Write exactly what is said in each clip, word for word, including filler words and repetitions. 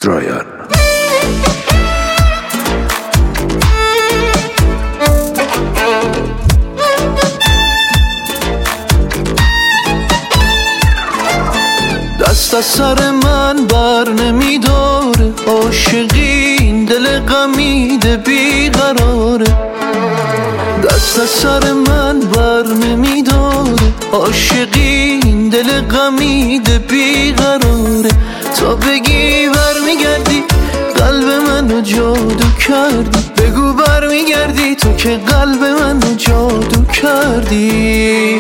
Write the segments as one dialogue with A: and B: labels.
A: درایان.
B: دست از سر من بر نمیداره، عاشقی این دل غمیده بیقراره. دست از سر من بر نمیداره، عاشقی این دل غمیده بیقراره. تا بگی بر میگردی قلب منو جادو کردی، بگو بر میگردی تو که قلب منو جادو کردی.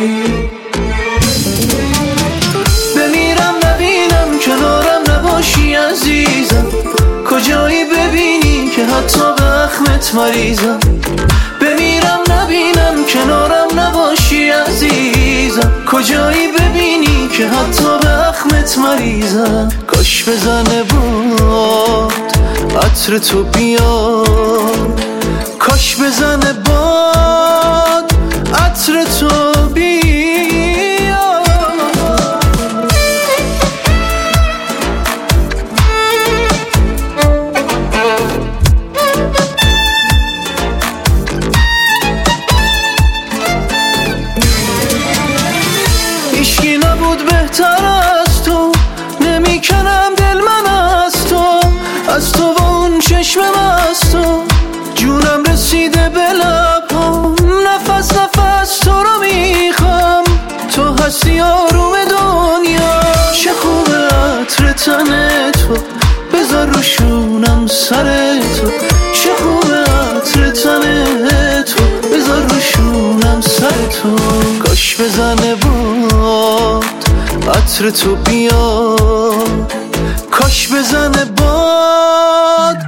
B: بمیرم نبینم کنارم نباشی عزیزم، کجایی ببینی که حتی به اخمت مریضم. بمیرم نبینم کنارم نباشی عزیزم، کجایی ببینی که حتی به اخمت مریضم. کاش بزنه باد عطر تو بیاد، کاش بزنه باد عطر تو بیاد. هیچکی نبود بهتر از تو، نمیکنم دل من از تو، از تو و اون چشم از تو. جونم رسیده به لبام، نفس نفس تو رو میخوام. تو هستی آروم دنیا، چه خوبه عطر تن تو، بذار روشونم سر تو. چه خوبه عطر تن تو، بذار روشونم سر تو. کاش بزنه باد عطر تو بیاد، کاش بزنه باد.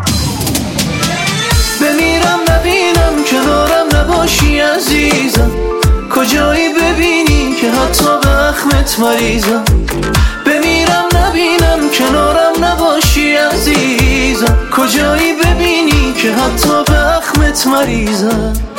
B: بمیرم نبینم کنارم نباشی عزیزم، کجایی ببینی که حتی به اخمت مریضم. بمیرم نبینم کنارم نباشی عزیزم، کجایی ببینی که حتی به اخمت مریضم.